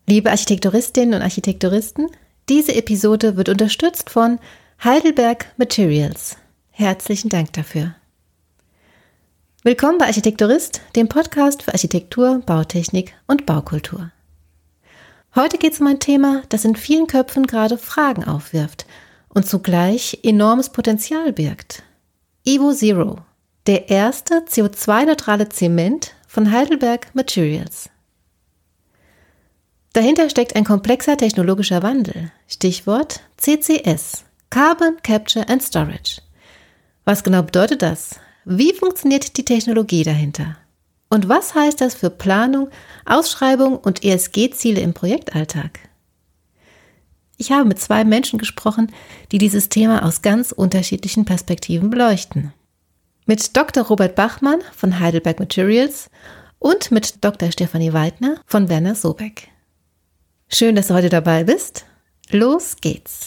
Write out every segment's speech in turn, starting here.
Liebe Architekturistinnen und Architekturisten, diese Episode wird unterstützt von Heidelberg Materials. Herzlichen Dank dafür. Willkommen bei Architekturist, dem Podcast für Architektur, Bautechnik und Baukultur. Heute geht es um ein Thema, das in vielen Köpfen gerade Fragen aufwirft und zugleich enormes Potenzial birgt. evoZero, der erste CO2-neutrale Zement von Heidelberg Materials. Dahinter steckt ein komplexer technologischer Wandel, Stichwort CCS, Carbon Capture and Storage. Was genau bedeutet das? Wie funktioniert die Technologie dahinter? Und was heißt das für Planung, Ausschreibung und ESG-Ziele im Projektalltag? Ich habe mit zwei Menschen gesprochen, die dieses Thema aus ganz unterschiedlichen Perspektiven beleuchten. Mit Dr. Robert Bachmann von Heidelberg Materials und mit Dr. Stefanie Weidner von Werner Sobeck. Schön, dass du heute dabei bist. Los geht's!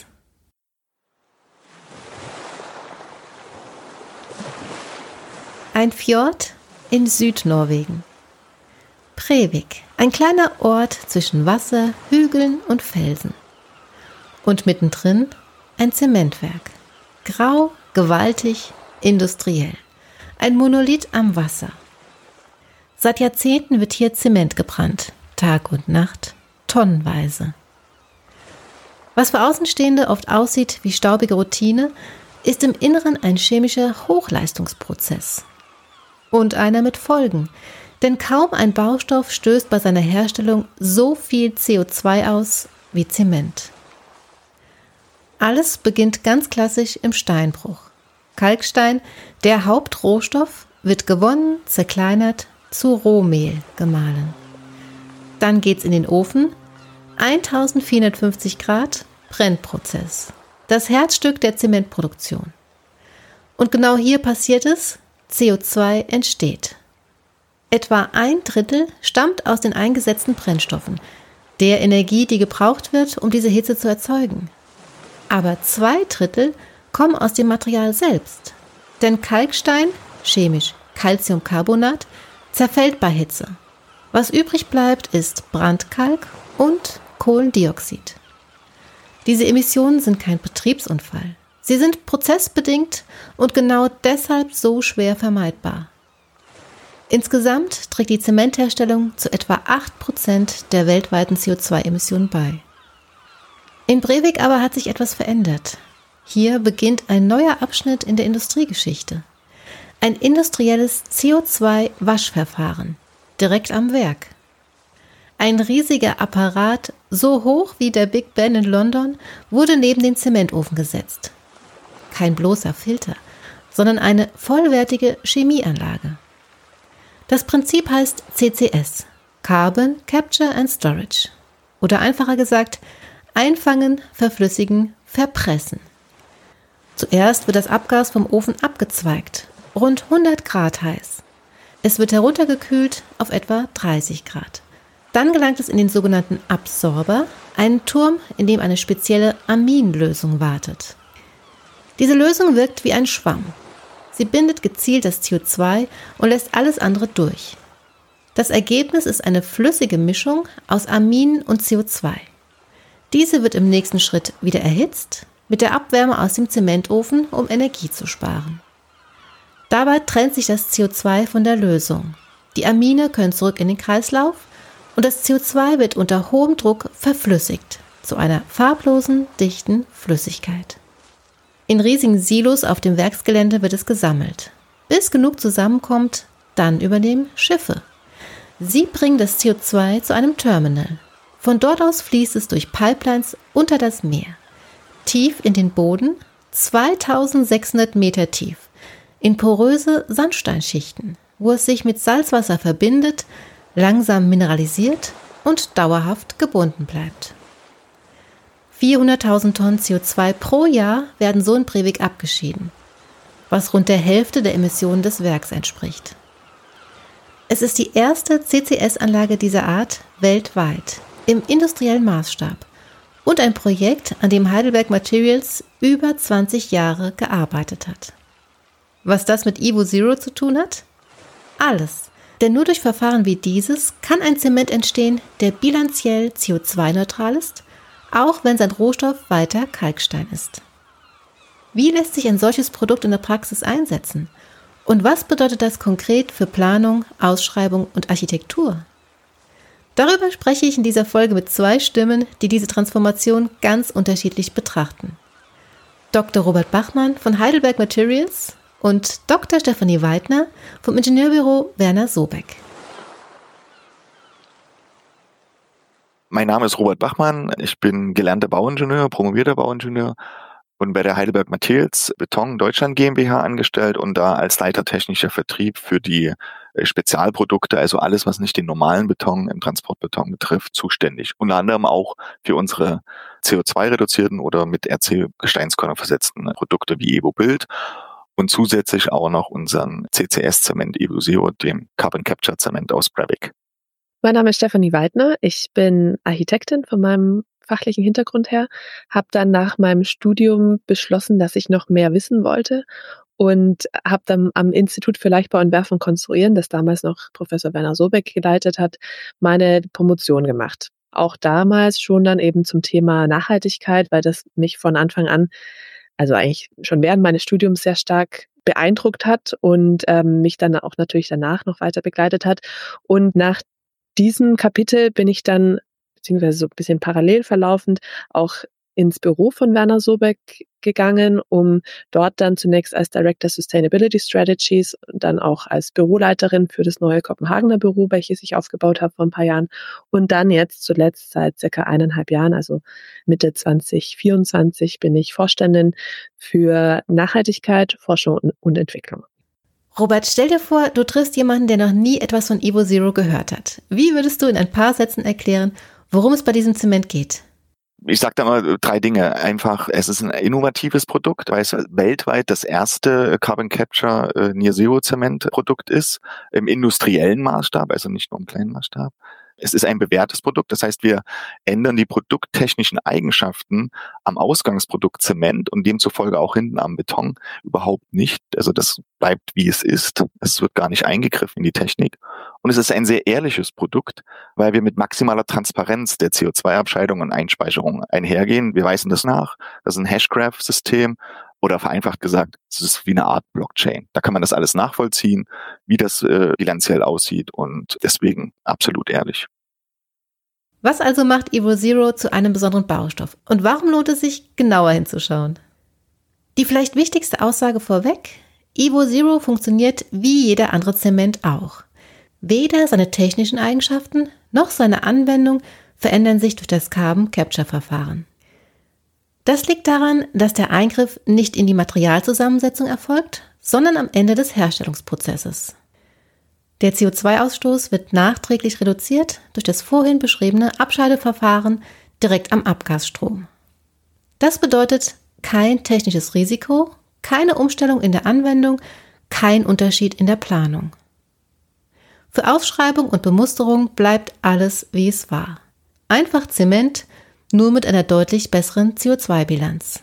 Ein Fjord in Südnorwegen. Brevik, ein kleiner Ort zwischen Wasser, Hügeln und Felsen. Und mittendrin ein Zementwerk. Grau, gewaltig, industriell. Ein Monolith am Wasser. Seit Jahrzehnten wird hier Zement gebrannt, Tag und Nacht. Tonnenweise. Was für Außenstehende oft aussieht wie staubige Routine, ist im Inneren ein chemischer Hochleistungsprozess. Und einer mit Folgen, denn kaum ein Baustoff stößt bei seiner Herstellung so viel CO2 aus wie Zement. Alles beginnt ganz klassisch im Steinbruch. Kalkstein, der Hauptrohstoff, wird gewonnen, zerkleinert, zu Rohmehl gemahlen. Dann geht's in den Ofen, 1450 Grad, Brennprozess, das Herzstück der Zementproduktion. Und genau hier passiert es, CO2 entsteht. Etwa 1/3 stammt aus den eingesetzten Brennstoffen, der Energie, die gebraucht wird, um diese Hitze zu erzeugen. Aber 2/3 kommen aus dem Material selbst, denn Kalkstein, chemisch Calciumcarbonat, zerfällt bei Hitze. Was übrig bleibt, ist Brandkalk und Kohlendioxid. Diese Emissionen sind kein Betriebsunfall. Sie sind prozessbedingt und genau deshalb so schwer vermeidbar. Insgesamt trägt die Zementherstellung zu etwa 8% der weltweiten CO2-Emissionen bei. In Brevik aber hat sich etwas verändert. Hier beginnt ein neuer Abschnitt in der Industriegeschichte. Ein industrielles CO2-Waschverfahren. Direkt am Werk. Ein riesiger Apparat, so hoch wie der Big Ben in London, wurde neben den Zementofen gesetzt. Kein bloßer Filter, sondern eine vollwertige Chemieanlage. Das Prinzip heißt CCS, Carbon Capture and Storage. Oder einfacher gesagt, einfangen, verflüssigen, verpressen. Zuerst wird das Abgas vom Ofen abgezweigt, rund 100 Grad heiß. Es wird heruntergekühlt auf etwa 30 Grad. Dann gelangt es in den sogenannten Absorber, einen Turm, in dem eine spezielle Aminlösung wartet. Diese Lösung wirkt wie ein Schwamm. Sie bindet gezielt das CO2 und lässt alles andere durch. Das Ergebnis ist eine flüssige Mischung aus Aminen und CO2. Diese wird im nächsten Schritt wieder erhitzt, mit der Abwärme aus dem Zementofen, um Energie zu sparen. Dabei trennt sich das CO2 von der Lösung. Die Amine können zurück in den Kreislauf und das CO2 wird unter hohem Druck verflüssigt zu einer farblosen, dichten Flüssigkeit. In riesigen Silos auf dem Werksgelände wird es gesammelt. Bis genug zusammenkommt, dann übernehmen Schiffe. Sie bringen das CO2 zu einem Terminal. Von dort aus fließt es durch Pipelines unter das Meer. Tief in den Boden, 2600 Meter tief. In poröse Sandsteinschichten, wo es sich mit Salzwasser verbindet, langsam mineralisiert und dauerhaft gebunden bleibt. 400.000 Tonnen CO2 pro Jahr werden so in Brevik abgeschieden, was rund der Hälfte der Emissionen des Werks entspricht. Es ist die erste CCS-Anlage dieser Art weltweit, im industriellen Maßstab und ein Projekt, an dem Heidelberg Materials über 20 Jahre gearbeitet hat. Was das mit evoZero zu tun hat? Alles. Denn nur durch Verfahren wie dieses kann ein Zement entstehen, der bilanziell CO2-neutral ist, auch wenn sein Rohstoff weiter Kalkstein ist. Wie lässt sich ein solches Produkt in der Praxis einsetzen? Und was bedeutet das konkret für Planung, Ausschreibung und Architektur? Darüber spreche ich in dieser Folge mit 2 Stimmen, die diese Transformation ganz unterschiedlich betrachten. Dr. Robert Bachmann von Heidelberg Materials und Dr. Stefanie Weidner vom Ingenieurbüro Werner Sobeck. Mein Name ist Robert Bachmann, ich bin gelernter Bauingenieur, promovierter Bauingenieur und bei der Heidelberg Materials Beton Deutschland GmbH angestellt und da als Leiter technischer Vertrieb für die Spezialprodukte, also alles, was nicht den normalen Beton im Transportbeton betrifft, zuständig. Unter anderem auch für unsere CO2-reduzierten oder mit RC-Gesteinskörner versetzten Produkte wie EvoBuild und zusätzlich auch noch unseren CCS-Zement EvoZero, dem Carbon Capture Zement aus Brevik. Mein Name ist Stefanie Weidner, ich bin Architektin von meinem fachlichen Hintergrund her, habe dann nach meinem Studium beschlossen, dass ich noch mehr wissen wollte und habe dann am Institut für Leichtbau, Entwerfen und Konstruieren, das damals noch Professor Werner Sobeck geleitet hat, meine Promotion gemacht. Auch damals schon dann eben zum Thema Nachhaltigkeit, weil das mich von Anfang an, also eigentlich schon während meines Studiums sehr stark beeindruckt hat und mich dann auch natürlich danach noch weiter begleitet hat. Und nach diesem Kapitel bin ich dann, beziehungsweise so ein bisschen parallel verlaufend, auch ins Büro von Werner Sobeck gegangen, um dort dann zunächst als Director Sustainability Strategies und dann auch als Büroleiterin für das neue Kopenhagener Büro, welches ich aufgebaut habe vor ein paar Jahren und dann jetzt zuletzt seit circa 1,5 Jahren, also Mitte 2024, bin ich Vorständin für Nachhaltigkeit, Forschung und Entwicklung. Robert, stell dir vor, du triffst jemanden, der noch nie etwas von EvoZero gehört hat. Wie würdest du in ein paar Sätzen erklären, worum es bei diesem Zement geht? Ich sage da mal 3 Dinge. Einfach, es ist ein innovatives Produkt, weil es weltweit das erste Carbon Capture Near Zero Zement Produkt ist, im industriellen Maßstab, also nicht nur im kleinen Maßstab. Es ist ein bewährtes Produkt, das heißt, wir ändern die produkttechnischen Eigenschaften am Ausgangsprodukt Zement und demzufolge auch hinten am Beton überhaupt nicht. Also das bleibt, wie es ist. Es wird gar nicht eingegriffen in die Technik. Und es ist ein sehr ehrliches Produkt, weil wir mit maximaler Transparenz der CO2-Abscheidung und Einspeicherung einhergehen. Wir weisen das nach. Das ist ein Hashgraph-System. Oder vereinfacht gesagt, es ist wie eine Art Blockchain. Da kann man das alles nachvollziehen, wie das bilanziell aussieht und deswegen absolut ehrlich. Was also macht EvoZero zu einem besonderen Baustoff? Und warum lohnt es sich, genauer hinzuschauen? Die vielleicht wichtigste Aussage vorweg: EvoZero funktioniert wie jeder andere Zement auch. Weder seine technischen Eigenschaften noch seine Anwendung verändern sich durch das Carbon Capture Verfahren. Das liegt daran, dass der Eingriff nicht in die Materialzusammensetzung erfolgt, sondern am Ende des Herstellungsprozesses. Der CO2-Ausstoß wird nachträglich reduziert durch das vorhin beschriebene Abscheideverfahren direkt am Abgasstrom. Das bedeutet kein technisches Risiko, keine Umstellung in der Anwendung, kein Unterschied in der Planung. Für Ausschreibung und Bemusterung bleibt alles, wie es war. Einfach Zement, nur mit einer deutlich besseren CO2-Bilanz.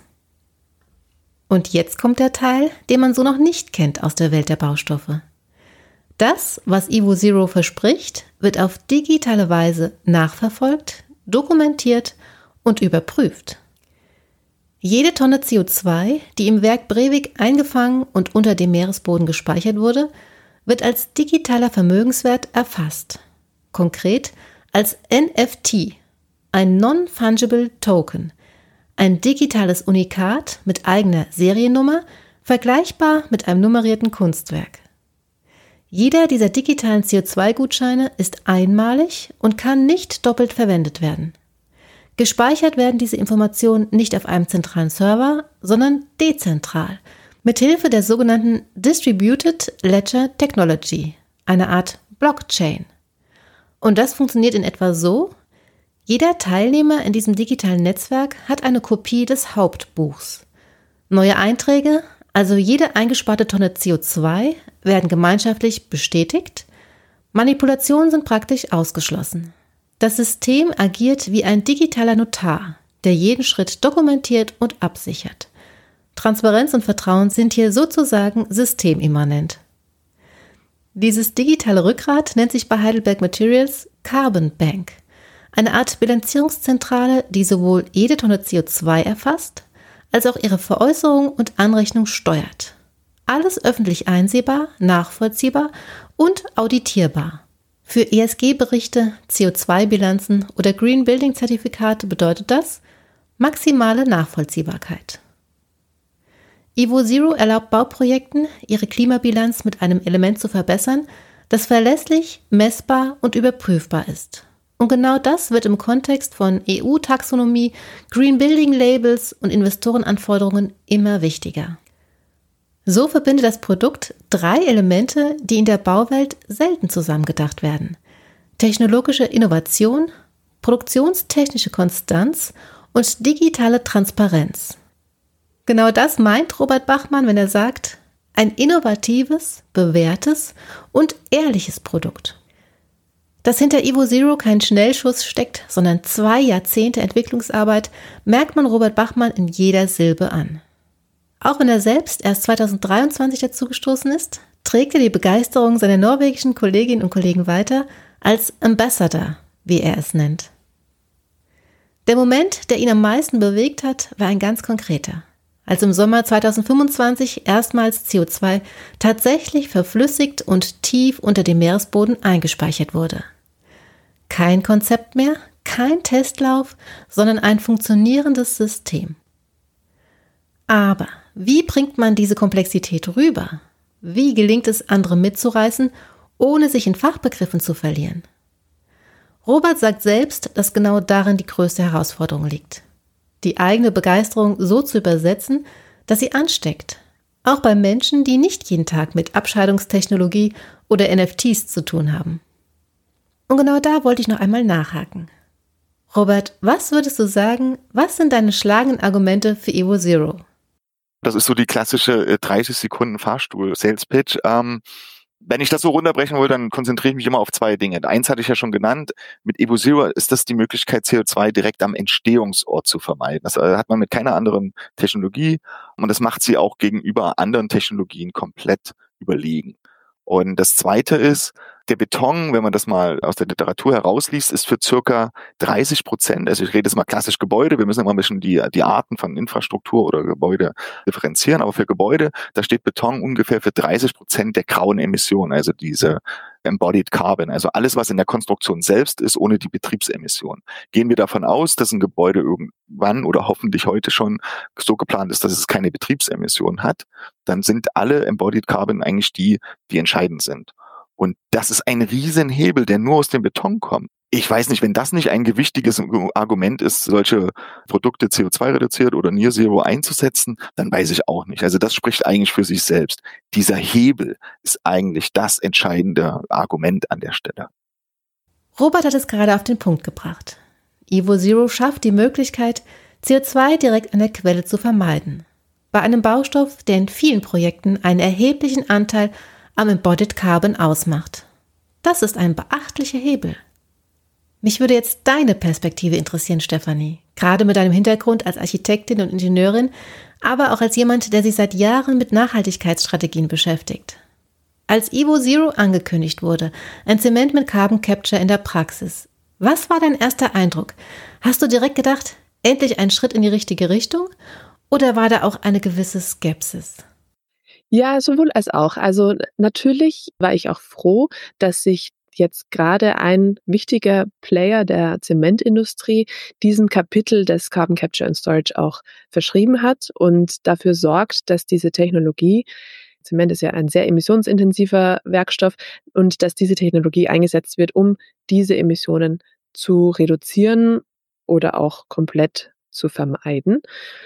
Und jetzt kommt der Teil, den man so noch nicht kennt aus der Welt der Baustoffe. Das, was EvoZero verspricht, wird auf digitale Weise nachverfolgt, dokumentiert und überprüft. Jede Tonne CO2, die im Werk Brevik eingefangen und unter dem Meeresboden gespeichert wurde, wird als digitaler Vermögenswert erfasst. Konkret als NFT. Ein Non-Fungible Token, ein digitales Unikat mit eigener Seriennummer, vergleichbar mit einem nummerierten Kunstwerk. Jeder dieser digitalen CO2-Gutscheine ist einmalig und kann nicht doppelt verwendet werden. Gespeichert werden diese Informationen nicht auf einem zentralen Server, sondern dezentral, mithilfe der sogenannten Distributed Ledger Technology, einer Art Blockchain. Und das funktioniert in etwa so: Jeder Teilnehmer in diesem digitalen Netzwerk hat eine Kopie des Hauptbuchs. Neue Einträge, also jede eingesparte Tonne CO2, werden gemeinschaftlich bestätigt. Manipulationen sind praktisch ausgeschlossen. Das System agiert wie ein digitaler Notar, der jeden Schritt dokumentiert und absichert. Transparenz und Vertrauen sind hier sozusagen systemimmanent. Dieses digitale Rückgrat nennt sich bei Heidelberg Materials Carbon Bank. Eine Art Bilanzierungszentrale, die sowohl jede Tonne CO2 erfasst, als auch ihre Veräußerung und Anrechnung steuert. Alles öffentlich einsehbar, nachvollziehbar und auditierbar. Für ESG-Berichte, CO2-Bilanzen oder Green Building-Zertifikate bedeutet das maximale Nachvollziehbarkeit. evoZero erlaubt Bauprojekten, ihre Klimabilanz mit einem Element zu verbessern, das verlässlich, messbar und überprüfbar ist. Und genau das wird im Kontext von EU-Taxonomie, Green Building Labels und Investorenanforderungen immer wichtiger. So verbindet das Produkt 3 Elemente, die in der Bauwelt selten zusammengedacht werden: technologische Innovation, produktionstechnische Konstanz und digitale Transparenz. Genau das meint Robert Bachmann, wenn er sagt, ein innovatives, bewährtes und ehrliches Produkt. Dass hinter evoZero kein Schnellschuss steckt, sondern 2 Jahrzehnte Entwicklungsarbeit, merkt man Robert Bachmann in jeder Silbe an. Auch wenn er selbst erst 2023 dazugestoßen ist, trägt er die Begeisterung seiner norwegischen Kolleginnen und Kollegen weiter als Ambassador, wie er es nennt. Der Moment, der ihn am meisten bewegt hat, war ein ganz konkreter. Als im Sommer 2025 erstmals CO2 tatsächlich verflüssigt und tief unter dem Meeresboden eingespeichert wurde. Kein Konzept mehr, kein Testlauf, sondern ein funktionierendes System. Aber wie bringt man diese Komplexität rüber? Wie gelingt es, andere mitzureißen, ohne sich in Fachbegriffen zu verlieren? Robert sagt selbst, dass genau darin die größte Herausforderung liegt. Die eigene Begeisterung so zu übersetzen, dass sie ansteckt. Auch bei Menschen, die nicht jeden Tag mit Abscheidungstechnologie oder NFTs zu tun haben. Und genau da wollte ich noch einmal nachhaken. Robert, was würdest du sagen, was sind deine schlagenden Argumente für evoZero? Das ist so die klassische 30 Sekunden Fahrstuhl-Sales-Pitch. Wenn ich das so runterbrechen will, dann konzentriere ich mich immer auf 2 Dinge. Eins hatte ich ja schon genannt. Mit evoZero ist das die Möglichkeit, CO2 direkt am Entstehungsort zu vermeiden. Das hat man mit keiner anderen Technologie und das macht sie auch gegenüber anderen Technologien komplett überlegen. Und das Zweite ist, der Beton, wenn man das mal aus der Literatur herausliest, ist für circa 30%, also ich rede jetzt mal klassisch Gebäude, wir müssen immer ein bisschen die Arten von Infrastruktur oder Gebäude differenzieren, aber für Gebäude, da steht Beton ungefähr für 30% der grauen Emissionen, also diese Embodied Carbon, also alles, was in der Konstruktion selbst ist, ohne die Betriebsemission. Gehen wir davon aus, dass ein Gebäude irgendwann oder hoffentlich heute schon so geplant ist, dass es keine Betriebsemission hat, dann sind alle Embodied Carbon eigentlich die entscheidend sind. Und das ist ein Riesenhebel, der nur aus dem Beton kommt. Ich weiß nicht, wenn das nicht ein gewichtiges Argument ist, solche Produkte CO2 reduziert oder Near Zero einzusetzen, dann weiß ich auch nicht. Also das spricht eigentlich für sich selbst. Dieser Hebel ist eigentlich das entscheidende Argument an der Stelle. Robert hat es gerade auf den Punkt gebracht. evoZero schafft die Möglichkeit, CO2 direkt an der Quelle zu vermeiden. Bei einem Baustoff, der in vielen Projekten einen erheblichen Anteil am Embodied Carbon ausmacht. Das ist ein beachtlicher Hebel. Mich würde jetzt deine Perspektive interessieren, Stefanie. Gerade mit deinem Hintergrund als Architektin und Ingenieurin, aber auch als jemand, der sich seit Jahren mit Nachhaltigkeitsstrategien beschäftigt. Als evoZero angekündigt wurde, ein Zement mit Carbon Capture in der Praxis. Was war dein erster Eindruck? Hast du direkt gedacht, endlich ein Schritt in die richtige Richtung? Oder war da auch eine gewisse Skepsis? Ja, sowohl als auch. Also natürlich war ich auch froh, dass sich jetzt gerade ein wichtiger Player der Zementindustrie diesem Kapitel des Carbon Capture and Storage auch verschrieben hat und dafür sorgt, dass diese Technologie, Zement ist ja ein sehr emissionsintensiver Werkstoff, und dass diese Technologie eingesetzt wird, um diese Emissionen zu reduzieren oder auch komplett zu vermeiden.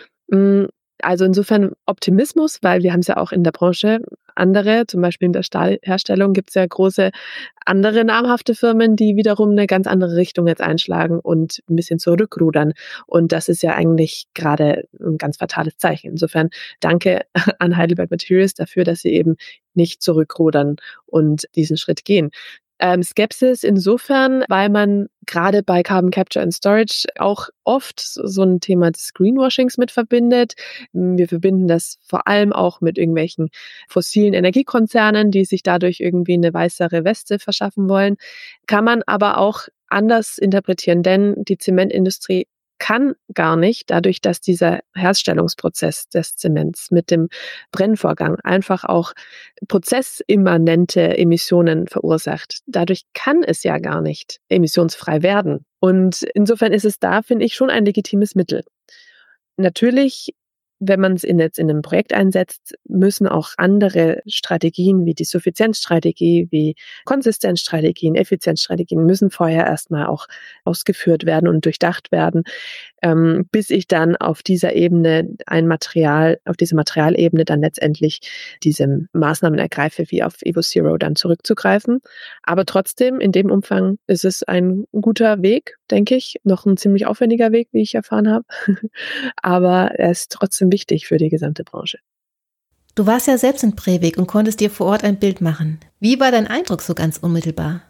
Also insofern Optimismus, weil wir haben es ja auch in der Branche andere, zum Beispiel in der Stahlherstellung gibt es ja große andere namhafte Firmen, die wiederum eine ganz andere Richtung jetzt einschlagen und ein bisschen zurückrudern. Und das ist ja eigentlich gerade ein ganz fatales Zeichen. Insofern danke an Heidelberg Materials dafür, dass sie eben nicht zurückrudern und diesen Schritt gehen. Skepsis insofern, weil man gerade bei Carbon Capture and Storage auch oft so ein Thema des Greenwashings mit verbindet. Wir verbinden das vor allem auch mit irgendwelchen fossilen Energiekonzernen, die sich dadurch irgendwie eine weißere Weste verschaffen wollen. Kann man aber auch anders interpretieren, denn die Zementindustrie kann gar nicht, dadurch, dass dieser Herstellungsprozess des Zements mit dem Brennvorgang einfach auch prozessimmanente Emissionen verursacht. Dadurch kann es ja gar nicht emissionsfrei werden. Und insofern ist es da, finde ich, schon ein legitimes Mittel. Natürlich, wenn man es jetzt in einem Projekt einsetzt, müssen auch andere Strategien wie die Suffizienzstrategie, wie Konsistenzstrategien, Effizienzstrategien müssen vorher erstmal auch ausgeführt werden und durchdacht werden, bis ich dann auf dieser Ebene auf diese Materialebene dann letztendlich diese Maßnahmen ergreife, wie auf EvoZero dann zurückzugreifen. Aber trotzdem, in dem Umfang ist es ein guter Weg, denke ich, noch ein ziemlich aufwendiger Weg, wie ich erfahren habe. Aber er ist trotzdem wichtig für die gesamte Branche. Du warst ja selbst in Brevik und konntest dir vor Ort ein Bild machen. Wie war dein Eindruck so ganz unmittelbar?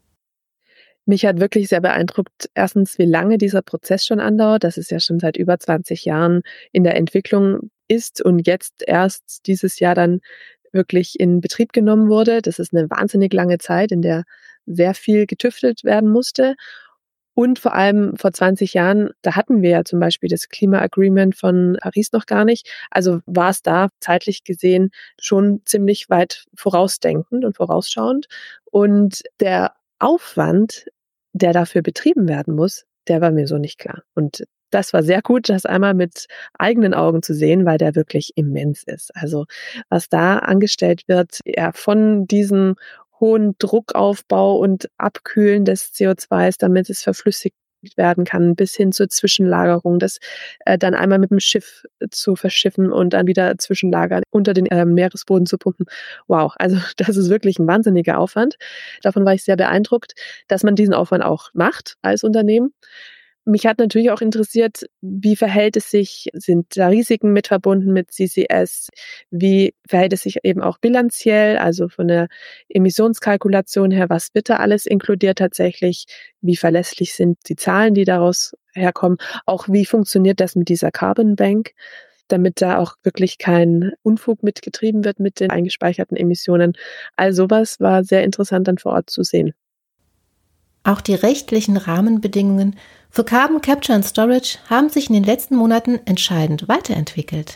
Mich hat wirklich sehr beeindruckt, erstens, wie lange dieser Prozess schon andauert, dass es ja schon seit über 20 Jahren in der Entwicklung ist und jetzt erst dieses Jahr dann wirklich in Betrieb genommen wurde. Das ist eine wahnsinnig lange Zeit, in der sehr viel getüftelt werden musste. Und vor allem vor 20 Jahren, da hatten wir ja zum Beispiel das Klima-Agreement von Paris noch gar nicht. Also war es da zeitlich gesehen schon ziemlich weit vorausdenkend und vorausschauend. Und der Aufwand, der dafür betrieben werden muss, der war mir so nicht klar. Und das war sehr gut, das einmal mit eigenen Augen zu sehen, weil der wirklich immens ist. Also was da angestellt wird, ja, von diesem hohen Druckaufbau und Abkühlen des CO2s, damit es verflüssigt werden kann, bis hin zur Zwischenlagerung, das dann einmal mit dem Schiff zu verschiffen und dann wieder zwischenlagern, unter den Meeresboden zu pumpen. Wow, also das ist wirklich ein wahnsinniger Aufwand. Davon war ich sehr beeindruckt, dass man diesen Aufwand auch macht als Unternehmen. Mich hat natürlich auch interessiert, wie verhält es sich, sind da Risiken mit verbunden mit CCS? Wie verhält es sich eben auch bilanziell, also von der Emissionskalkulation her, was wird da alles inkludiert tatsächlich? Wie verlässlich sind die Zahlen, die daraus herkommen? Auch wie funktioniert das mit dieser Carbon Bank, damit da auch wirklich kein Unfug mitgetrieben wird mit den eingespeicherten Emissionen? All sowas war sehr interessant dann vor Ort zu sehen. Auch die rechtlichen Rahmenbedingungen für Carbon Capture and Storage haben sich in den letzten Monaten entscheidend weiterentwickelt.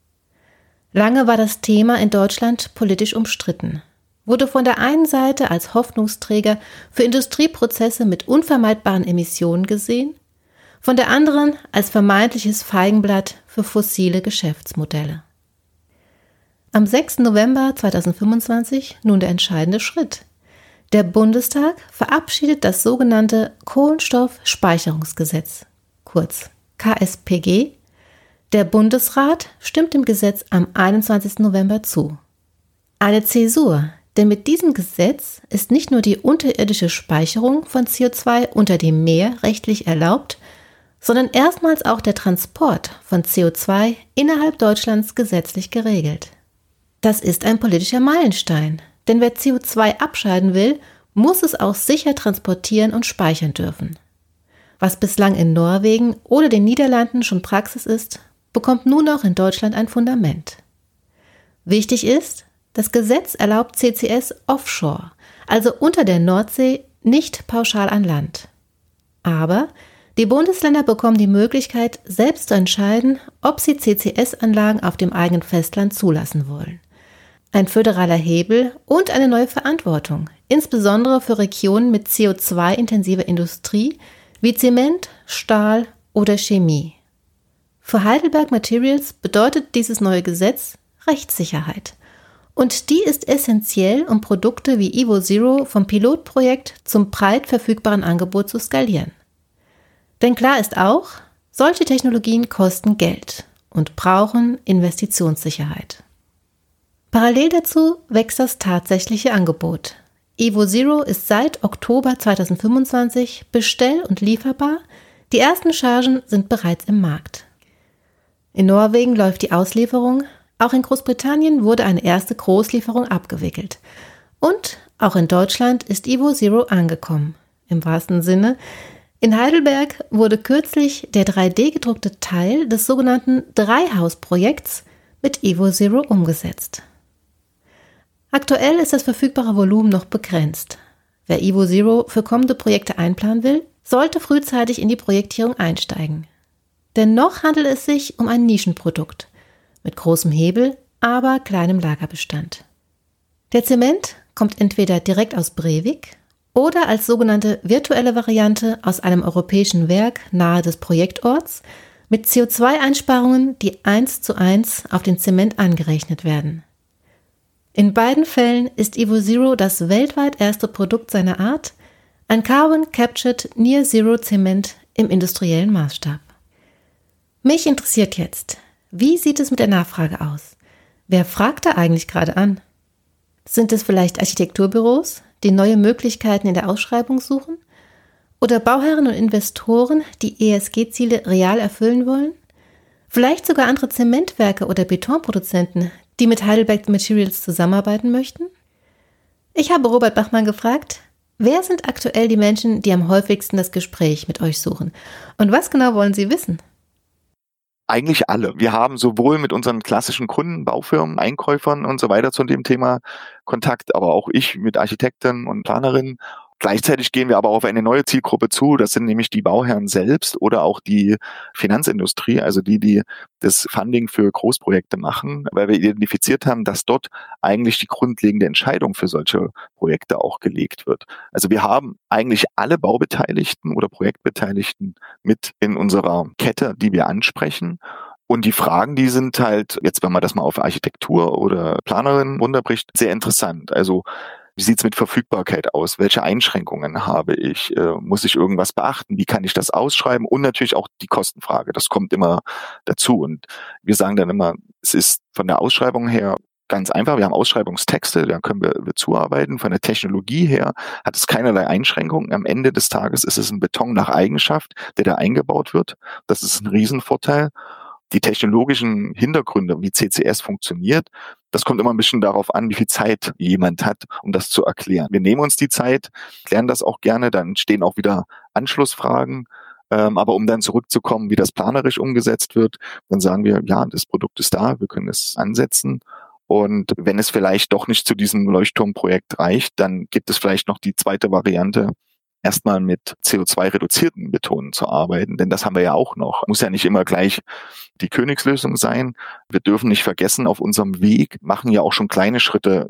Lange war das Thema in Deutschland politisch umstritten, wurde von der einen Seite als Hoffnungsträger für Industrieprozesse mit unvermeidbaren Emissionen gesehen, von der anderen als vermeintliches Feigenblatt für fossile Geschäftsmodelle. Am 6. November 2025 nun der entscheidende Schritt. Der Bundestag verabschiedet das sogenannte Kohlenstoffspeicherungsgesetz, kurz KSPG. Der Bundesrat stimmt dem Gesetz am 21. November zu. Eine Zäsur, denn mit diesem Gesetz ist nicht nur die unterirdische Speicherung von CO2 unter dem Meer rechtlich erlaubt, sondern erstmals auch der Transport von CO2 innerhalb Deutschlands gesetzlich geregelt. Das ist ein politischer Meilenstein. Denn wer CO2 abscheiden will, muss es auch sicher transportieren und speichern dürfen. Was bislang in Norwegen oder den Niederlanden schon Praxis ist, bekommt nun auch in Deutschland ein Fundament. Wichtig ist, das Gesetz erlaubt CCS offshore, also unter der Nordsee, nicht pauschal an Land. Aber die Bundesländer bekommen die Möglichkeit, selbst zu entscheiden, ob sie CCS-Anlagen auf dem eigenen Festland zulassen wollen. Ein föderaler Hebel und eine neue Verantwortung, insbesondere für Regionen mit CO2-intensiver Industrie wie Zement, Stahl oder Chemie. Für Heidelberg Materials bedeutet dieses neue Gesetz Rechtssicherheit. Und die ist essentiell, um Produkte wie EvoZero vom Pilotprojekt zum breit verfügbaren Angebot zu skalieren. Denn klar ist auch, solche Technologien kosten Geld und brauchen Investitionssicherheit. Parallel dazu wächst das tatsächliche Angebot. EvoZero ist seit Oktober 2025 bestell- und lieferbar. Die ersten Chargen sind bereits im Markt. In Norwegen läuft die Auslieferung. Auch in Großbritannien wurde eine erste Großlieferung abgewickelt. Und Auch in Deutschland ist evoZero angekommen. Im wahrsten Sinne. In Heidelberg wurde kürzlich der 3D-gedruckte Teil des sogenannten Dreihaus-Projekts mit evoZero umgesetzt. Aktuell ist das verfügbare Volumen noch begrenzt. Wer evoZero für kommende Projekte einplanen will, sollte frühzeitig in die Projektierung einsteigen. Denn noch handelt es sich um ein Nischenprodukt mit großem Hebel, aber kleinem Lagerbestand. Der Zement kommt entweder direkt aus Brevik oder als sogenannte virtuelle Variante aus einem europäischen Werk nahe des Projektorts mit CO2-Einsparungen, die 1:1 auf den Zement angerechnet werden. In beiden Fällen ist evoZero das weltweit erste Produkt seiner Art, ein Carbon Captured Near Zero Zement im industriellen Maßstab. Mich interessiert jetzt, wie sieht es mit der Nachfrage aus? Wer fragt da eigentlich gerade an? Sind es vielleicht Architekturbüros, die neue Möglichkeiten in der Ausschreibung suchen? Oder Bauherren und Investoren, die ESG-Ziele real erfüllen wollen? Vielleicht sogar andere Zementwerke oder Betonproduzenten, die mit Heidelberg Materials zusammenarbeiten möchten? Ich habe Robert Bachmann gefragt, wer sind aktuell die Menschen, die am häufigsten das Gespräch mit euch suchen? Und was genau wollen sie wissen? Eigentlich alle. Wir haben sowohl mit unseren klassischen Kunden, Baufirmen, Einkäufern und so weiter zu dem Thema Kontakt, aber auch ich mit Architekten und Planerinnen. Gleichzeitig gehen wir aber auf eine neue Zielgruppe zu. Das sind nämlich die Bauherren selbst oder auch die Finanzindustrie, also die das Funding für Großprojekte machen, weil wir identifiziert haben, dass dort eigentlich die grundlegende Entscheidung für solche Projekte auch gelegt wird. Also wir haben eigentlich alle Baubeteiligten oder Projektbeteiligten mit in unserer Kette, die wir ansprechen. Und die Fragen, die sind halt, jetzt wenn man das mal auf Architektur oder Planerin runterbricht, sehr interessant. Also wie sieht's mit Verfügbarkeit aus? Welche Einschränkungen habe ich? Muss ich irgendwas beachten? Wie kann ich das ausschreiben? Und natürlich auch die Kostenfrage. Das kommt immer dazu. Und wir sagen dann immer, es ist von der Ausschreibung her ganz einfach. Wir haben Ausschreibungstexte, da können wir zuarbeiten. Von der Technologie her hat es keinerlei Einschränkungen. Am Ende des Tages ist es ein Beton nach Eigenschaft, der da eingebaut wird. Das ist ein Riesenvorteil. Die technologischen Hintergründe, wie CCS funktioniert, das kommt immer ein bisschen darauf an, wie viel Zeit jemand hat, um das zu erklären. Wir nehmen uns die Zeit, klären das auch gerne, dann entstehen auch wieder Anschlussfragen. Aber um dann zurückzukommen, wie das planerisch umgesetzt wird, dann sagen wir, ja, das Produkt ist da, wir können es ansetzen. Und wenn es vielleicht doch nicht zu diesem Leuchtturmprojekt reicht, dann gibt es vielleicht noch die zweite Variante, erstmal mit CO2-reduzierten Betonen zu arbeiten, denn das haben wir ja auch noch. Muss ja nicht immer gleich die Königslösung sein. Wir dürfen nicht vergessen, auf unserem Weg machen ja auch schon kleine Schritte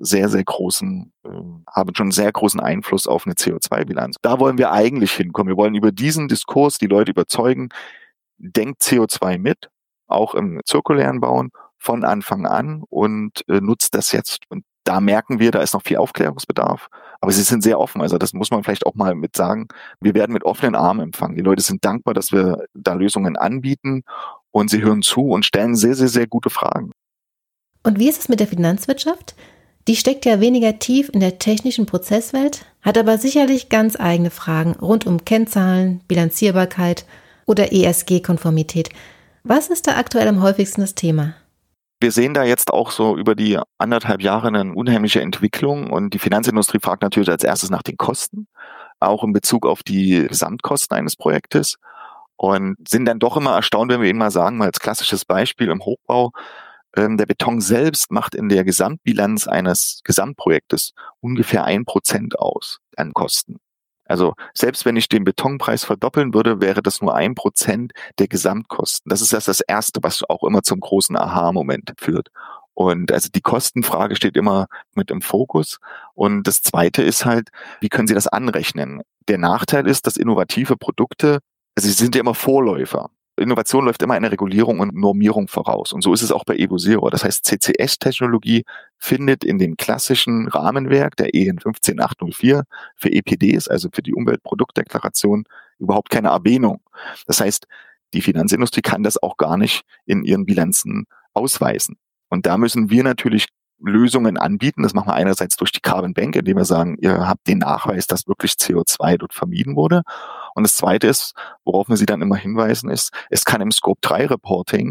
haben schon sehr großen Einfluss auf eine CO2-Bilanz. Da wollen wir eigentlich hinkommen. Wir wollen über diesen Diskurs die Leute überzeugen, denkt CO2 mit, auch im zirkulären Bauen von Anfang an und nutzt das jetzt. Und da merken wir, da ist noch viel Aufklärungsbedarf, aber sie sind sehr offen. Also das muss man vielleicht auch mal mit sagen. Wir werden mit offenen Armen empfangen. Die Leute sind dankbar, dass wir da Lösungen anbieten und sie hören zu und stellen sehr, sehr, sehr gute Fragen. Und wie ist es mit der Finanzwirtschaft? Die steckt ja weniger tief in der technischen Prozesswelt, hat aber sicherlich ganz eigene Fragen rund um Kennzahlen, Bilanzierbarkeit oder ESG-Konformität. Was ist da aktuell am häufigsten das Thema? Wir sehen da jetzt auch so über die 1,5 Jahre eine unheimliche Entwicklung und die Finanzindustrie fragt natürlich als erstes nach den Kosten, auch in Bezug auf die Gesamtkosten eines Projektes und sind dann doch immer erstaunt, wenn wir ihnen mal sagen, mal als klassisches Beispiel im Hochbau, der Beton selbst macht in der Gesamtbilanz eines Gesamtprojektes ungefähr 1% aus an Kosten. Also selbst wenn ich den Betonpreis verdoppeln würde, wäre das nur 1% der Gesamtkosten. Das ist das Erste, was auch immer zum großen Aha-Moment führt. Und also die Kostenfrage steht immer mit im Fokus. Und das Zweite ist halt, wie können Sie das anrechnen? Der Nachteil ist, dass innovative Produkte, also sie sind ja immer Vorläufer. Innovation läuft immer eine Regulierung und Normierung voraus. Und so ist es auch bei evoZero. Das heißt, CCS-Technologie findet in dem klassischen Rahmenwerk der EN 15804 für EPDs, also für die Umweltproduktdeklaration, überhaupt keine Erwähnung. Das heißt, die Finanzindustrie kann das auch gar nicht in ihren Bilanzen ausweisen. Und da müssen wir natürlich Lösungen anbieten. Das machen wir einerseits durch die Carbon Bank, indem wir sagen, ihr habt den Nachweis, dass wirklich CO2 dort vermieden wurde. Und das Zweite ist, worauf wir Sie dann immer hinweisen, ist, es kann im Scope 3 Reporting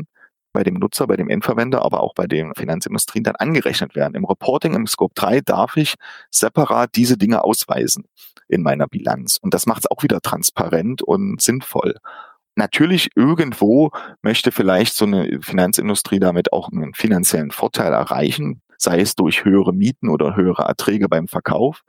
bei dem Nutzer, bei dem Endverwender, aber auch bei den Finanzindustrien dann angerechnet werden. Im Reporting, im Scope 3 darf ich separat diese Dinge ausweisen in meiner Bilanz. Und das macht es auch wieder transparent und sinnvoll. Natürlich irgendwo möchte vielleicht so eine Finanzindustrie damit auch einen finanziellen Vorteil erreichen, sei es durch höhere Mieten oder höhere Erträge beim Verkauf.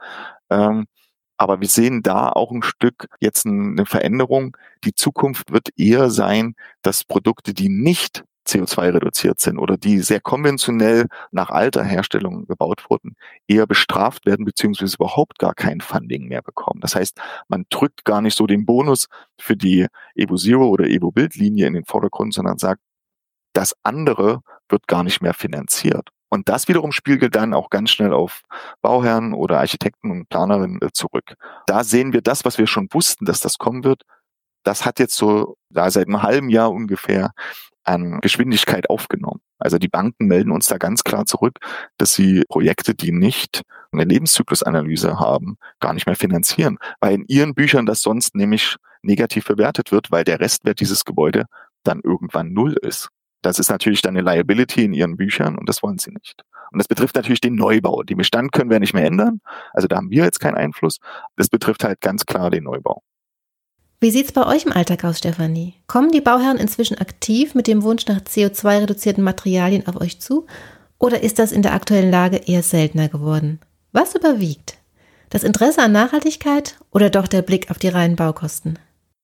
Aber wir sehen da auch ein Stück jetzt eine Veränderung. Die Zukunft wird eher sein, dass Produkte, die nicht CO2 reduziert sind oder die sehr konventionell nach alter Herstellung gebaut wurden, eher bestraft werden beziehungsweise überhaupt gar kein Funding mehr bekommen. Das heißt, man drückt gar nicht so den Bonus für die evoZero oder evoBuild-Linie in den Vordergrund, sondern sagt, das andere wird gar nicht mehr finanziert. Und das wiederum spiegelt dann auch ganz schnell auf Bauherren oder Architekten und Planerinnen zurück. Da sehen wir das, was wir schon wussten, dass das kommen wird. Das hat jetzt so seit einem halben Jahr ungefähr an Geschwindigkeit aufgenommen. Also die Banken melden uns da ganz klar zurück, dass sie Projekte, die nicht eine Lebenszyklusanalyse haben, gar nicht mehr finanzieren, weil in ihren Büchern das sonst nämlich negativ bewertet wird, weil der Restwert dieses Gebäude dann irgendwann null ist. Das ist natürlich dann eine Liability in ihren Büchern und das wollen sie nicht. Und das betrifft natürlich den Neubau. Den Bestand können wir nicht mehr ändern, also da haben wir jetzt keinen Einfluss. Das betrifft halt ganz klar den Neubau. Wie sieht's bei euch im Alltag aus, Stefanie? Kommen die Bauherren inzwischen aktiv mit dem Wunsch nach CO2-reduzierten Materialien auf euch zu? Oder ist das in der aktuellen Lage eher seltener geworden? Was überwiegt? Das Interesse an Nachhaltigkeit oder doch der Blick auf die reinen Baukosten?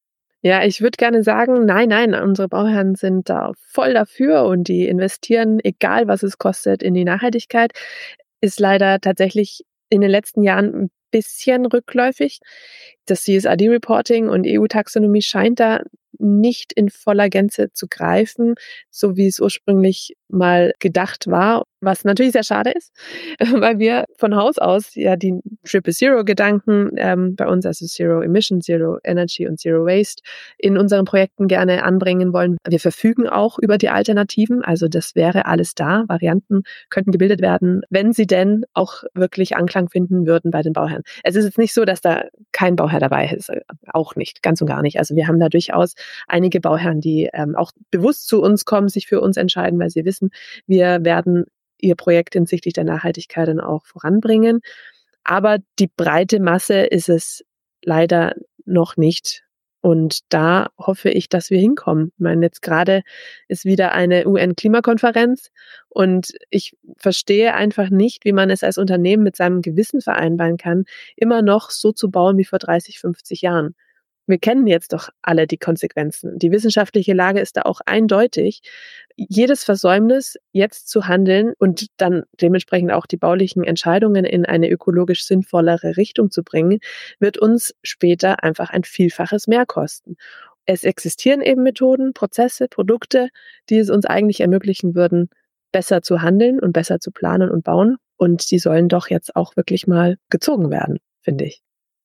Ja, ich würde gerne sagen, nein, unsere Bauherren sind da voll dafür und die investieren, egal was es kostet, in die Nachhaltigkeit. Ist leider tatsächlich in den letzten Jahren ein bisschen rückläufig. Das CSRD-Reporting und EU-Taxonomie scheint da nicht in voller Gänze zu greifen, so wie es ursprünglich mal gedacht war, was natürlich sehr schade ist, weil wir von Haus aus ja die Triple-Zero-Gedanken bei uns, also Zero Emission, Zero Energy und Zero Waste, in unseren Projekten gerne anbringen wollen. Wir verfügen auch über die Alternativen, also das wäre alles da. Varianten könnten gebildet werden, wenn sie denn auch wirklich Anklang finden würden bei den Bauherren. Es ist jetzt nicht so, dass da kein Bauherr dabei ist, auch nicht, ganz und gar nicht. Also wir haben da durchaus einige Bauherren, die auch bewusst zu uns kommen, sich für uns entscheiden, weil sie wissen, wir werden ihr Projekt hinsichtlich der Nachhaltigkeit dann auch voranbringen. Aber die breite Masse ist es leider noch nicht. Und da hoffe ich, dass wir hinkommen. Ich meine, jetzt gerade ist wieder eine UN-Klimakonferenz und ich verstehe einfach nicht, wie man es als Unternehmen mit seinem Gewissen vereinbaren kann, immer noch so zu bauen wie vor 30, 50 Jahren. Wir kennen jetzt doch alle die Konsequenzen. Die wissenschaftliche Lage ist da auch eindeutig. Jedes Versäumnis, jetzt zu handeln und dann dementsprechend auch die baulichen Entscheidungen in eine ökologisch sinnvollere Richtung zu bringen, wird uns später einfach ein Vielfaches mehr kosten. Es existieren eben Methoden, Prozesse, Produkte, die es uns eigentlich ermöglichen würden, besser zu handeln und besser zu planen und bauen. Und die sollen doch jetzt auch wirklich mal gezogen werden, finde ich.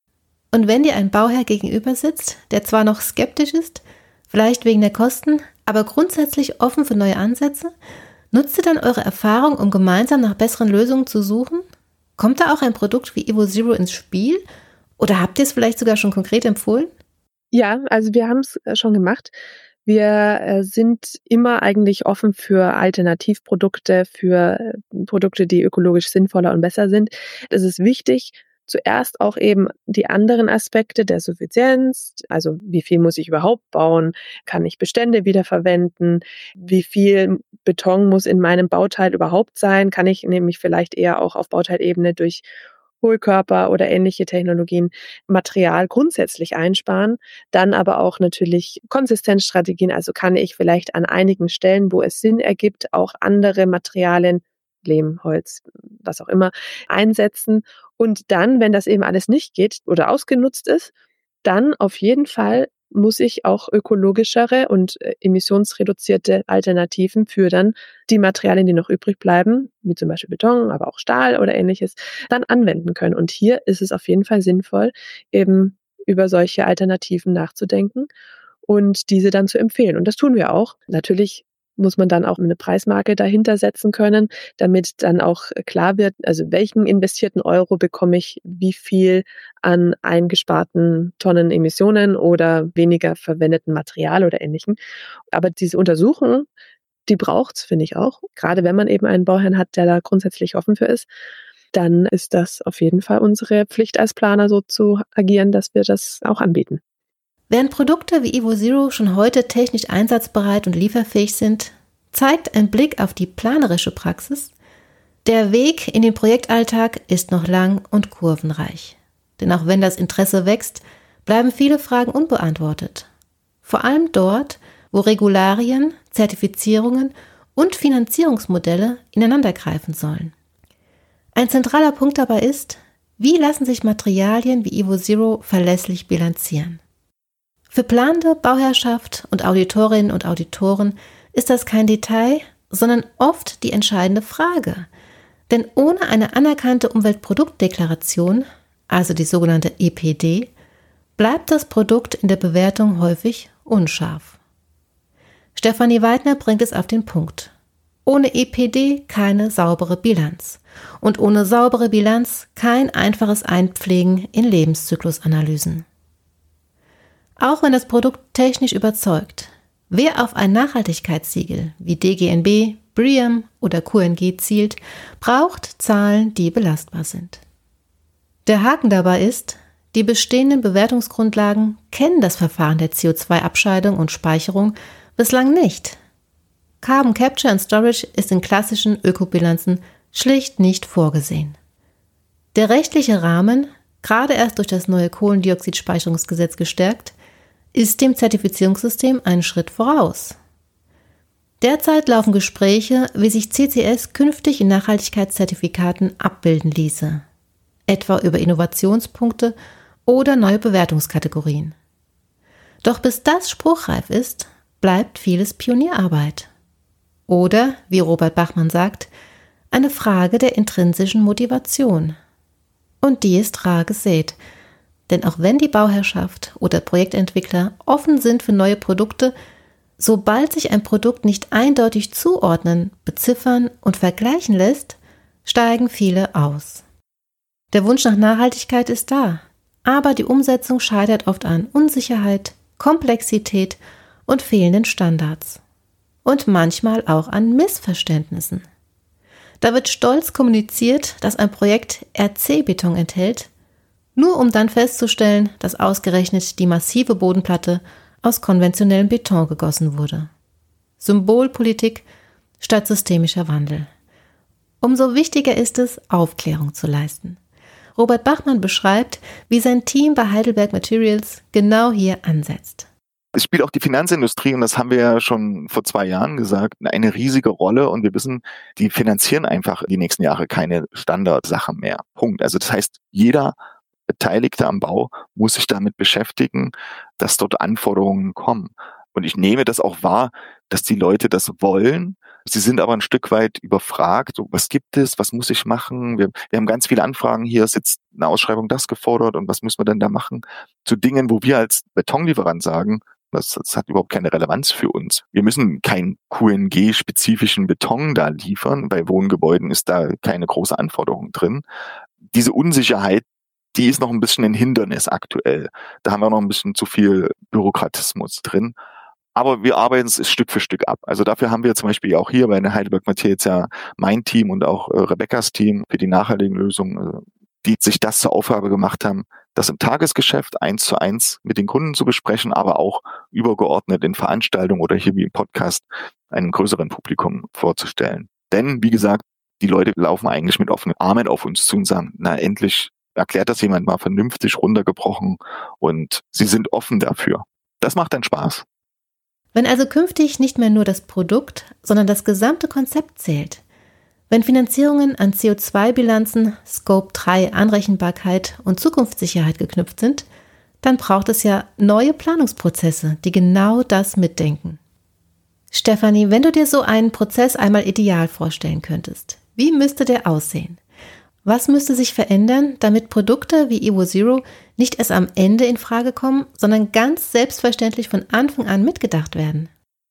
Und wenn dir ein Bauherr gegenüber sitzt, der zwar noch skeptisch ist, vielleicht wegen der Kosten, aber grundsätzlich offen für neue Ansätze, nutzt ihr dann eure Erfahrung, um gemeinsam nach besseren Lösungen zu suchen? Kommt da auch ein Produkt wie evoZero ins Spiel? Oder habt ihr es vielleicht sogar schon konkret empfohlen? Ja, also wir haben es schon gemacht. Wir sind immer eigentlich offen für Alternativprodukte, für Produkte, die ökologisch sinnvoller und besser sind. Es ist wichtig, zuerst auch eben die anderen Aspekte der Suffizienz, also wie viel muss ich überhaupt bauen, kann ich Bestände wiederverwenden, wie viel Beton muss in meinem Bauteil überhaupt sein, kann ich nämlich vielleicht eher auch auf Bauteilebene durch Hohlkörper oder ähnliche Technologien Material grundsätzlich einsparen, dann aber auch natürlich Konsistenzstrategien, also kann ich vielleicht an einigen Stellen, wo es Sinn ergibt, auch andere Materialien, Lehm, Holz, was auch immer, einsetzen. Und dann, wenn das eben alles nicht geht oder ausgenutzt ist, dann auf jeden Fall muss ich auch ökologischere und emissionsreduzierte Alternativen für dann die Materialien, die noch übrig bleiben, wie zum Beispiel Beton, aber auch Stahl oder ähnliches, dann anwenden können. Und hier ist es auf jeden Fall sinnvoll, eben über solche Alternativen nachzudenken und diese dann zu empfehlen. Und das tun wir auch. Natürlich muss man dann auch eine Preismarke dahinter setzen können, damit dann auch klar wird, also welchen investierten Euro bekomme ich wie viel an eingesparten Tonnen Emissionen oder weniger verwendeten Material oder Ähnlichem. Aber diese Untersuchungen die braucht's, finde ich auch. Gerade wenn man eben einen Bauherrn hat, der da grundsätzlich offen für ist, dann ist das auf jeden Fall unsere Pflicht als Planer, so zu agieren, dass wir das auch anbieten. Während Produkte wie evoZero schon heute technisch einsatzbereit und lieferfähig sind, zeigt ein Blick auf die planerische Praxis, der Weg in den Projektalltag ist noch lang und kurvenreich. Denn auch wenn das Interesse wächst, bleiben viele Fragen unbeantwortet. Vor allem dort, wo Regularien, Zertifizierungen und Finanzierungsmodelle ineinandergreifen sollen. Ein zentraler Punkt dabei ist, wie lassen sich Materialien wie evoZero verlässlich bilanzieren. Für planende Bauherrschaft und Auditorinnen und Auditoren ist das kein Detail, sondern oft die entscheidende Frage. Denn ohne eine anerkannte Umweltproduktdeklaration, also die sogenannte EPD, bleibt das Produkt in der Bewertung häufig unscharf. Stefanie Weidner bringt es auf den Punkt. Ohne EPD keine saubere Bilanz. Und ohne saubere Bilanz kein einfaches Einpflegen in Lebenszyklusanalysen. Auch wenn das Produkt technisch überzeugt, wer auf ein Nachhaltigkeitssiegel wie DGNB, BREEAM oder QNG zielt, braucht Zahlen, die belastbar sind. Der Haken dabei ist, die bestehenden Bewertungsgrundlagen kennen das Verfahren der CO2-Abscheidung und Speicherung bislang nicht. Carbon Capture and Storage ist in klassischen Ökobilanzen schlicht nicht vorgesehen. Der rechtliche Rahmen, gerade erst durch das neue Kohlendioxidspeicherungsgesetz gestärkt, ist dem Zertifizierungssystem einen Schritt voraus. Derzeit laufen Gespräche, wie sich CCS künftig in Nachhaltigkeitszertifikaten abbilden ließe, etwa über Innovationspunkte oder neue Bewertungskategorien. Doch bis das spruchreif ist, bleibt vieles Pionierarbeit. Oder, wie Robert Bachmann sagt, eine Frage der intrinsischen Motivation. Und die ist rar gesät. Denn auch wenn die Bauherrschaft oder Projektentwickler offen sind für neue Produkte, sobald sich ein Produkt nicht eindeutig zuordnen, beziffern und vergleichen lässt, steigen viele aus. Der Wunsch nach Nachhaltigkeit ist da, aber die Umsetzung scheitert oft an Unsicherheit, Komplexität und fehlenden Standards. Und manchmal auch an Missverständnissen. Da wird stolz kommuniziert, dass ein Projekt RC-Beton enthält, nur um dann festzustellen, dass ausgerechnet die massive Bodenplatte aus konventionellem Beton gegossen wurde. Symbolpolitik statt systemischer Wandel. Umso wichtiger ist es, Aufklärung zu leisten. Robert Bachmann beschreibt, wie sein Team bei Heidelberg Materials genau hier ansetzt. Es spielt auch die Finanzindustrie, und das haben wir ja schon vor 2 Jahren gesagt, eine riesige Rolle, und wir wissen, die finanzieren einfach die nächsten Jahre keine Standardsachen mehr. Punkt. Also das heißt, jeder Beteiligte am Bau muss sich damit beschäftigen, dass dort Anforderungen kommen. Und ich nehme das auch wahr, dass die Leute das wollen. Sie sind aber ein Stück weit überfragt. So, was gibt es? Was muss ich machen? Wir haben ganz viele Anfragen. Hier ist jetzt eine Ausschreibung das gefordert, und was müssen wir denn da machen? Zu Dingen, wo wir als Betonlieferant sagen, das hat überhaupt keine Relevanz für uns. Wir müssen keinen QNG-spezifischen Beton da liefern. Bei Wohngebäuden ist da keine große Anforderung drin. Diese Unsicherheit, die ist noch ein bisschen ein Hindernis aktuell. Da haben wir noch ein bisschen zu viel Bürokratismus drin. Aber wir arbeiten es Stück für Stück ab. Also dafür haben wir zum Beispiel auch hier bei der Heidelberg Materials ja mein Team und auch Rebecca's Team für die nachhaltigen Lösungen, die sich das zur Aufgabe gemacht haben, das im Tagesgeschäft 1:1 mit den Kunden zu besprechen, aber auch übergeordnet in Veranstaltungen oder hier wie im Podcast einem größeren Publikum vorzustellen. Denn, wie gesagt, die Leute laufen eigentlich mit offenen Armen auf uns zu und sagen, na endlich erklärt das jemand mal vernünftig runtergebrochen, und sie sind offen dafür. Das macht dann Spaß. Wenn also künftig nicht mehr nur das Produkt, sondern das gesamte Konzept zählt, wenn Finanzierungen an CO2-Bilanzen, Scope 3 Anrechenbarkeit und Zukunftssicherheit geknüpft sind, dann braucht es ja neue Planungsprozesse, die genau das mitdenken. Stefanie, wenn du dir so einen Prozess einmal ideal vorstellen könntest, wie müsste der aussehen? Was müsste sich verändern, damit Produkte wie evoZero nicht erst am Ende in Frage kommen, sondern ganz selbstverständlich von Anfang an mitgedacht werden?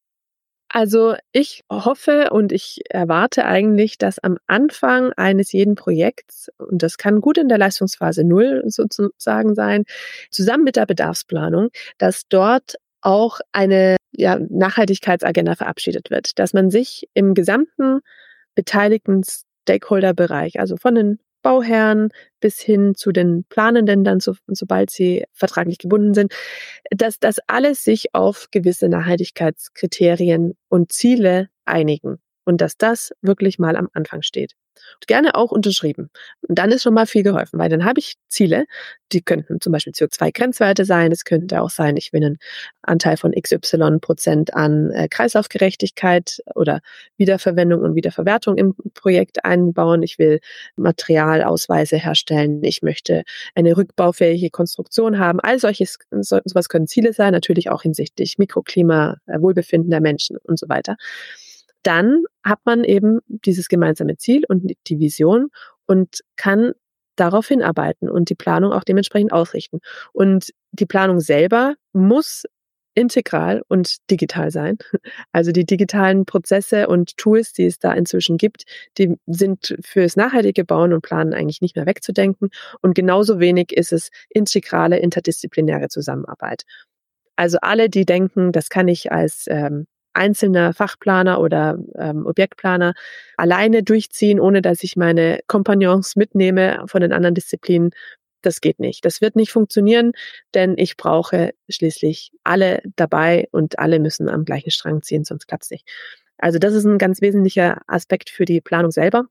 Also ich hoffe und ich erwarte eigentlich, dass am Anfang eines jeden Projekts, und das kann gut in der Leistungsphase 0 sozusagen sein, zusammen mit der Bedarfsplanung, dass dort auch eine Nachhaltigkeitsagenda verabschiedet wird, dass man sich im gesamten beteiligten Stakeholder-Bereich, also von den Bauherren bis hin zu den Planenden dann, sobald sie vertraglich gebunden sind, dass das alles sich auf gewisse Nachhaltigkeitskriterien und Ziele einigen und dass das wirklich mal am Anfang steht. Und gerne auch unterschrieben. Und dann ist schon mal viel geholfen, weil dann habe ich Ziele, die könnten zum Beispiel CO2-Grenzwerte sein, es könnte auch sein, ich will einen Anteil von XY% an Kreislaufgerechtigkeit oder Wiederverwendung und Wiederverwertung im Projekt einbauen, ich will Materialausweise herstellen, ich möchte eine rückbaufähige Konstruktion haben, all sowas können Ziele sein, natürlich auch hinsichtlich Mikroklima, Wohlbefinden der Menschen und so weiter. Dann hat man eben dieses gemeinsame Ziel und die Vision und kann darauf hinarbeiten und die Planung auch dementsprechend ausrichten. Und die Planung selber muss integral und digital sein. Also die digitalen Prozesse und Tools, die es da inzwischen gibt, die sind fürs nachhaltige Bauen und Planen eigentlich nicht mehr wegzudenken. Und genauso wenig ist es integrale, interdisziplinäre Zusammenarbeit. Also alle, die denken, das kann ich als einzelner Fachplaner oder Objektplaner alleine durchziehen, ohne dass ich meine Kompagnons mitnehme von den anderen Disziplinen. Das geht nicht. Das wird nicht funktionieren, denn ich brauche schließlich alle dabei und alle müssen am gleichen Strang ziehen, sonst klappt es nicht. Also das ist ein ganz wesentlicher Aspekt für die Planung selber.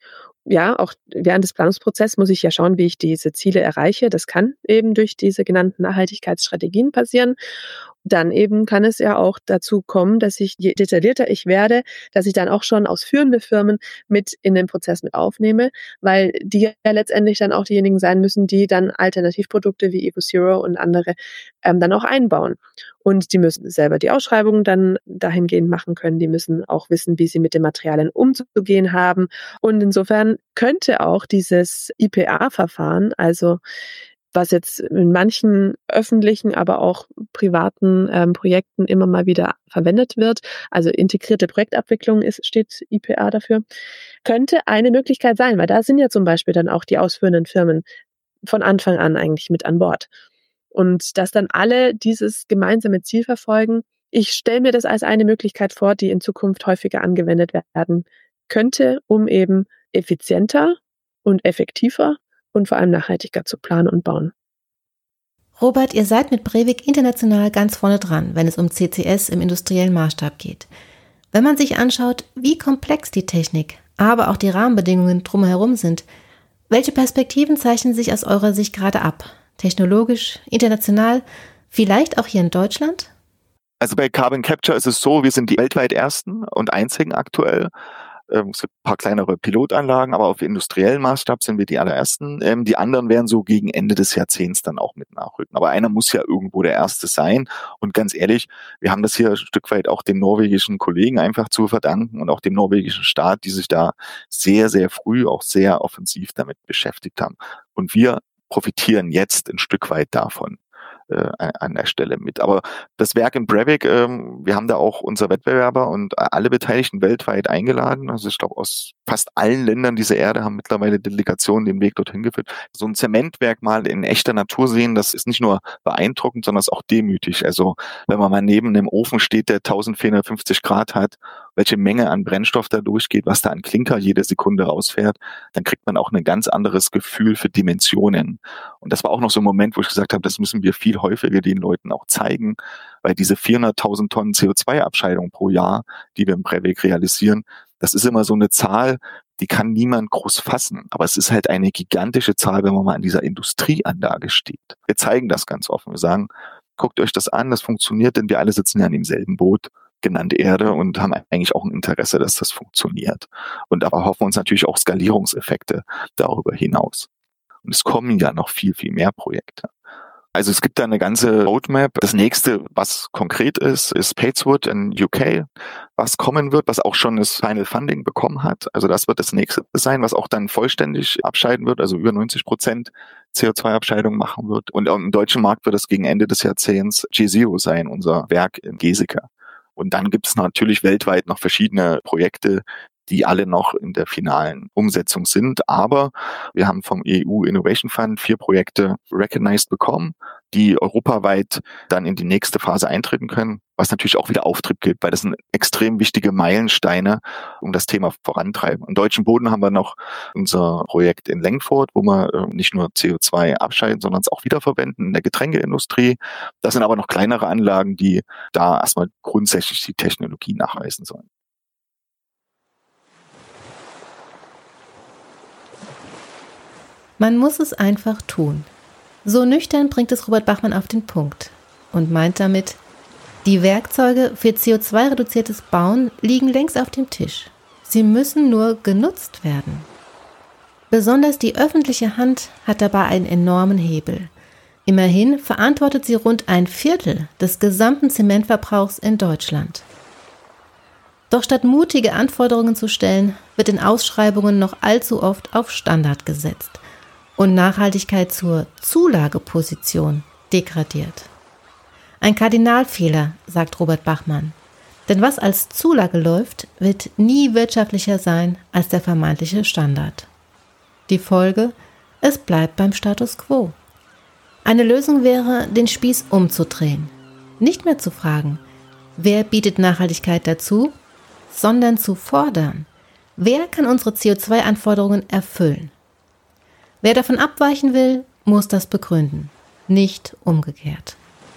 Ja, auch während des Planungsprozesses muss ich ja schauen, wie ich diese Ziele erreiche. Das kann eben durch diese genannten Nachhaltigkeitsstrategien passieren. Dann eben kann es ja auch dazu kommen, dass je detaillierter ich werde, dass ich dann auch schon ausführende Firmen mit in den Prozess mit aufnehme, weil die ja letztendlich dann auch diejenigen sein müssen, die dann Alternativprodukte wie EcoZero und andere dann auch einbauen. Und die müssen selber die Ausschreibungen dann dahingehend machen können. Die müssen auch wissen, wie sie mit den Materialien umzugehen haben. Und insofern könnte auch dieses IPA-Verfahren, also was jetzt in manchen öffentlichen, aber auch privaten Projekten immer mal wieder verwendet wird, also integrierte Projektabwicklung steht IPA dafür, könnte eine Möglichkeit sein, weil da sind ja zum Beispiel dann auch die ausführenden Firmen von Anfang an eigentlich mit an Bord. Und dass dann alle dieses gemeinsame Ziel verfolgen, ich stelle mir das als eine Möglichkeit vor, die in Zukunft häufiger angewendet werden könnte, um eben effizienter und effektiver und vor allem nachhaltiger zu planen und bauen. Robert, ihr seid mit Brevik international ganz vorne dran, wenn es um CCS im industriellen Maßstab geht. Wenn man sich anschaut, wie komplex die Technik, aber auch die Rahmenbedingungen drumherum sind, welche Perspektiven zeichnen sich aus eurer Sicht gerade ab? Technologisch, international, vielleicht auch hier in Deutschland? Also bei Carbon Capture ist es so, wir sind die weltweit ersten und einzigen aktuell. Es gibt ein paar kleinere Pilotanlagen, aber auf industriellen Maßstab sind wir die allerersten. Die anderen werden so gegen Ende des Jahrzehnts dann auch mit nachrücken. Aber einer muss ja irgendwo der Erste sein. Und ganz ehrlich, wir haben das hier ein Stück weit auch den norwegischen Kollegen einfach zu verdanken und auch dem norwegischen Staat, die sich da sehr, sehr früh auch sehr offensiv damit beschäftigt haben. Und wir profitieren jetzt ein Stück weit davon an der Stelle mit. Aber das Werk in Brevik, wir haben da auch unser Wettbewerber und alle Beteiligten weltweit eingeladen. Also ich glaube, aus fast allen Ländern dieser Erde haben mittlerweile Delegationen den Weg dorthin geführt. So ein Zementwerk mal in echter Natur sehen, das ist nicht nur beeindruckend, sondern ist auch demütig. Also wenn man mal neben einem Ofen steht, der 1450 Grad hat, welche Menge an Brennstoff da durchgeht, was da an Klinker jede Sekunde rausfährt, dann kriegt man auch ein ganz anderes Gefühl für Dimensionen. Und das war auch noch so ein Moment, wo ich gesagt habe, das müssen wir viel häufiger den Leuten auch zeigen, weil diese 400.000 Tonnen CO2-Abscheidung pro Jahr, die wir im Brevik realisieren, das ist immer so eine Zahl, die kann niemand groß fassen. Aber es ist halt eine gigantische Zahl, wenn man mal an dieser Industrieanlage steht. Wir zeigen das ganz offen. Wir sagen, guckt euch das an, das funktioniert, denn wir alle sitzen ja in demselben Boot, genannt Erde, und haben eigentlich auch ein Interesse, dass das funktioniert. Und aber hoffen uns natürlich auch Skalierungseffekte darüber hinaus. Und es kommen ja noch viel, viel mehr Projekte. Also es gibt da eine ganze Roadmap. Das nächste, was konkret ist Padeswood in UK, was kommen wird, was auch schon das Final Funding bekommen hat. Also das wird das nächste sein, was auch dann vollständig abscheiden wird, also über 90% CO2-Abscheidung machen wird. Und im deutschen Markt wird es gegen Ende des Jahrzehnts GZero sein, unser Werk in Geseke. Und dann gibt es natürlich weltweit noch verschiedene Projekte, die alle noch in der finalen Umsetzung sind. Aber wir haben vom EU Innovation Fund 4 Projekte recognized bekommen, die europaweit dann in die nächste Phase eintreten können, was natürlich auch wieder Auftrieb gibt, weil das sind extrem wichtige Meilensteine, um das Thema vorantreiben. Am deutschen Boden haben wir noch unser Projekt in Lengfurt, wo wir nicht nur CO2 abscheiden, sondern es auch wiederverwenden in der Getränkeindustrie. Das sind aber noch kleinere Anlagen, die da erstmal grundsätzlich die Technologie nachweisen sollen. Man muss es einfach tun. So nüchtern bringt es Robert Bachmann auf den Punkt und meint damit, die Werkzeuge für CO2-reduziertes Bauen liegen längst auf dem Tisch. Sie müssen nur genutzt werden. Besonders die öffentliche Hand hat dabei einen enormen Hebel. Immerhin verantwortet sie rund 1/4 des gesamten Zementverbrauchs in Deutschland. Doch statt mutige Anforderungen zu stellen, wird in Ausschreibungen noch allzu oft auf Standard gesetzt und Nachhaltigkeit zur Zulageposition degradiert. Ein Kardinalfehler, sagt Robert Bachmann. Denn was als Zulage läuft, wird nie wirtschaftlicher sein als der vermeintliche Standard. Die Folge? Es bleibt beim Status quo. Eine Lösung wäre, den Spieß umzudrehen. Nicht mehr zu fragen, wer bietet Nachhaltigkeit dazu, sondern zu fordern, wer kann unsere CO2-Anforderungen erfüllen. Wer davon abweichen will, muss das begründen, nicht umgekehrt.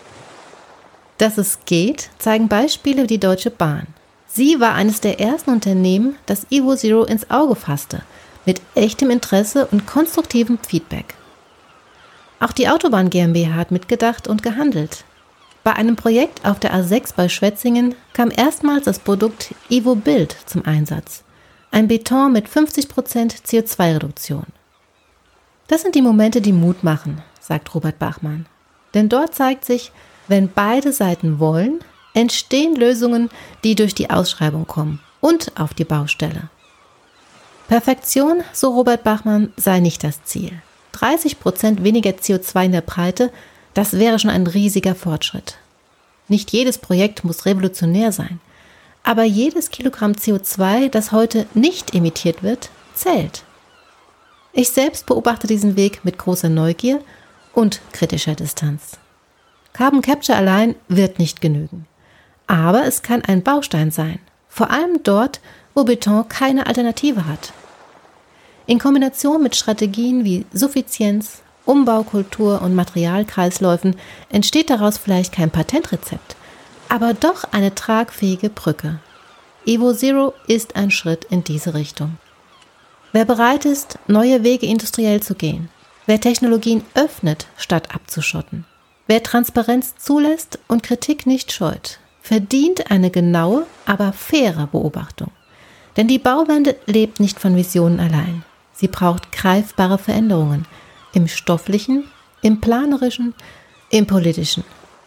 Dass es geht, zeigen Beispiele wie die Deutsche Bahn. Sie war eines der ersten Unternehmen, das evoZero ins Auge fasste, mit echtem Interesse und konstruktivem Feedback. Auch die Autobahn GmbH hat mitgedacht und gehandelt. Bei einem Projekt auf der A6 bei Schwetzingen kam erstmals das Produkt evoBuild zum Einsatz. Ein Beton mit 50% CO2-Reduktion. Das sind die Momente, die Mut machen, sagt Robert Bachmann. Denn dort zeigt sich, wenn beide Seiten wollen, entstehen Lösungen, die durch die Ausschreibung kommen und auf die Baustelle. Perfektion, so Robert Bachmann, sei nicht das Ziel. 30% weniger CO2 in der Breite, das wäre schon ein riesiger Fortschritt. Nicht jedes Projekt muss revolutionär sein, aber jedes Kilogramm CO2, das heute nicht emittiert wird, zählt. Ich selbst beobachte diesen Weg mit großer Neugier und kritischer Distanz. Carbon Capture allein wird nicht genügen. Aber es kann ein Baustein sein, vor allem dort, wo Beton keine Alternative hat. In Kombination mit Strategien wie Suffizienz, Umbaukultur und Materialkreisläufen entsteht daraus vielleicht kein Patentrezept, aber doch eine tragfähige Brücke. evoZero ist ein Schritt in diese Richtung. Wer bereit ist, neue Wege industriell zu gehen, wer Technologien öffnet, statt abzuschotten, wer Transparenz zulässt und Kritik nicht scheut, verdient eine genaue, aber faire Beobachtung. Denn die Bauwende lebt nicht von Visionen allein. Sie braucht greifbare Veränderungen im stofflichen, im planerischen, im politischen.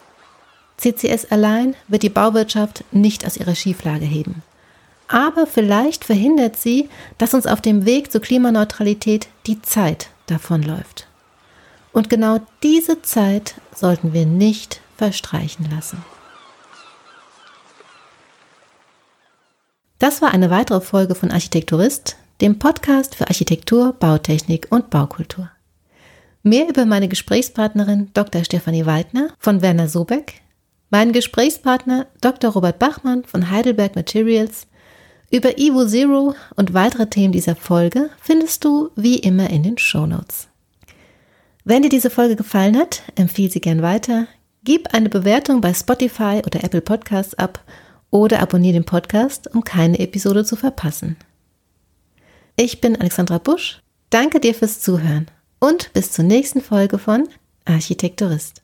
CCS allein wird die Bauwirtschaft nicht aus ihrer Schieflage heben. Aber vielleicht verhindert sie, dass uns auf dem Weg zur Klimaneutralität die Zeit davonläuft. Und genau diese Zeit sollten wir nicht verstreichen lassen. Das war eine weitere Folge von Architekturist, dem Podcast für Architektur, Bautechnik und Baukultur. Mehr über meine Gesprächspartnerin Dr. Stefanie Weidner von Werner Sobeck, meinen Gesprächspartner Dr. Robert Bachmann von Heidelberg Materials, über evoZero und weitere Themen dieser Folge findest du wie immer in den Shownotes. Wenn dir diese Folge gefallen hat, empfehle sie gern weiter, gib eine Bewertung bei Spotify oder Apple Podcasts ab oder abonniere den Podcast, um keine Episode zu verpassen. Ich bin Alexandra Busch, danke dir fürs Zuhören und bis zur nächsten Folge von Architekturist.